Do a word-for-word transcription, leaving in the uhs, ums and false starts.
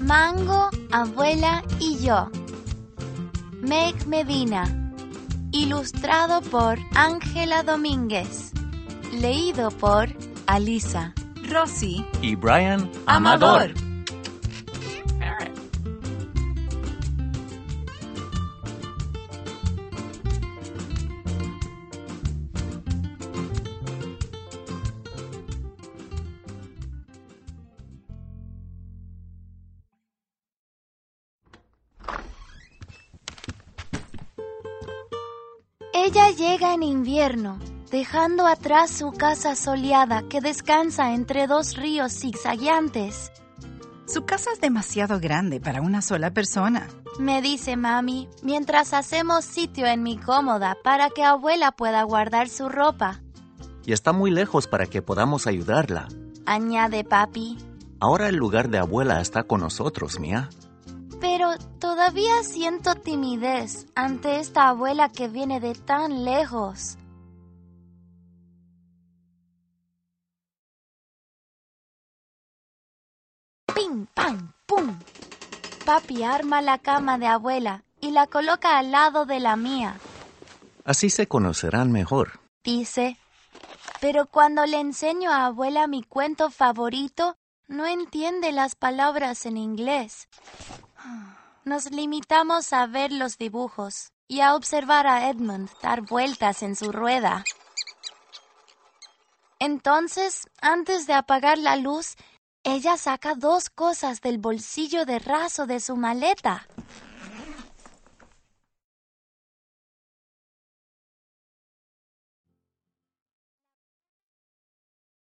Mango, Abuela y yo. Meg Medina. Ilustrado por Ángela Domínguez. Leído por Alisa, Rosy y Brian Amador. Amador. Ella llega en invierno, dejando atrás su casa soleada que descansa entre dos ríos zigzagueantes. Su casa es demasiado grande para una sola persona, Me dice mami, mientras hacemos sitio en mi cómoda para que abuela pueda guardar su ropa. Y está muy lejos para que podamos ayudarla. Añade papi. Ahora el lugar de abuela está con nosotros, Mia. Pero todavía siento timidez ante esta abuela que viene de tan lejos. ¡Pim, pam, pum! Papi arma la cama de abuela y la coloca al lado de la mía, Así se conocerán mejor. dice. Pero cuando le enseño a abuela mi cuento favorito, no entiende las palabras en inglés. Nos limitamos a ver los dibujos y a observar a Edmund dar vueltas en su rueda. Entonces, antes de apagar la luz, ella saca dos cosas del bolsillo de raso de su maleta.